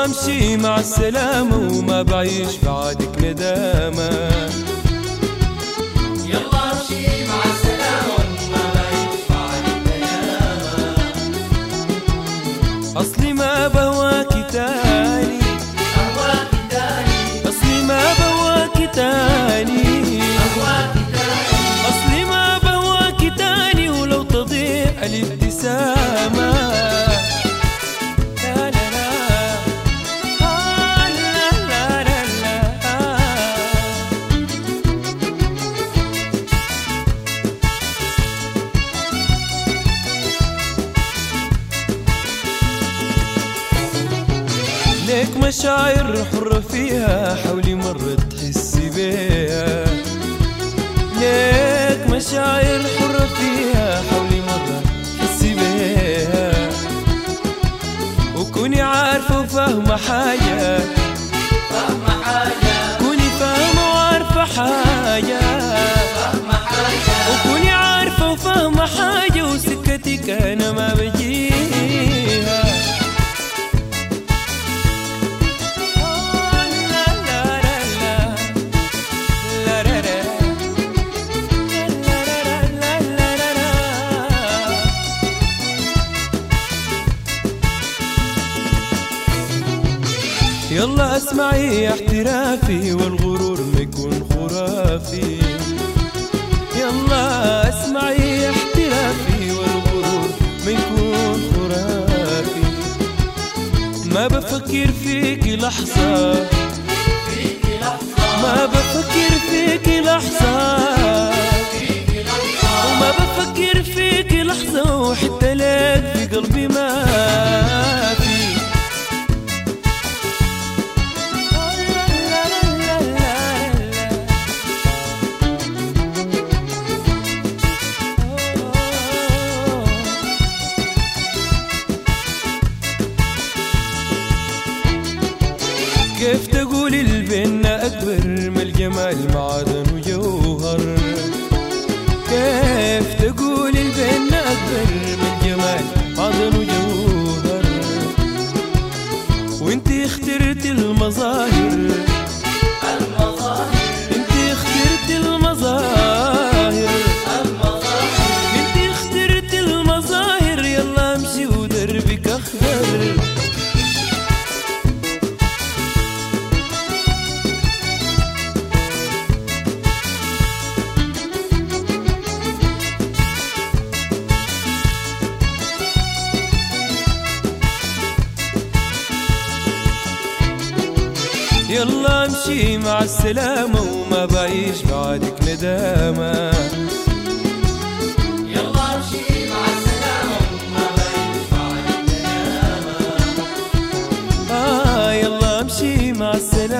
امشي مع السلامة وما بعيش بعدك ندامة. يلا امشي مع السلامة وما بعيش بعدك ندامة. أصلي ما بهواكي تاني، أهواكي تاني، أصلي ما بهواكي تاني، أهواكي تاني، أصلي ما بهواكي تاني، ولو تضيع الابتسامة. ليك مشاعر حرة فيها، حولي مرة تحسي بيها. ليك مشاعر حرة فيها، حولي مرة تحسي بيها. وكوني عارفة وفاهمة حاجة، فاهمة حاجة، كوني فاهمة وعارفة حاجة، فاهمة حاجة، وكوني عارفة وفاهمة حاجة، وسكتك أنا ما بجيها. يلا اسمعي احترافي والغرور ما يكون خرافي. يلا اسمعي احترافي والغرور ما يكون خرافي. ما بفكر فيكي لحظة، فيكي لحظة، ما بفكر فيكي لحظة، فيكي لحظة، وما بفكر فيكي لحظة، وحتى لك في قلبي ما في. كيف تقولي البنا أكبر ما الجمال معدن وجوهر؟ كيف تقولي البنا أكبر ما الجمال معدن وجوهر؟ وانتي اخترتي المظاهر، المظاهر، انتي اخترتي المظاهر، المظاهر، انتي اخترتي المظاهر. يلا امشي ودربك اخضر. يلا امشي مع السلامة وما بعيش بعدك ندامة. يلا امشي مع السلامة وما بعيش بعدك ندامة. يلا امشي مع السلامة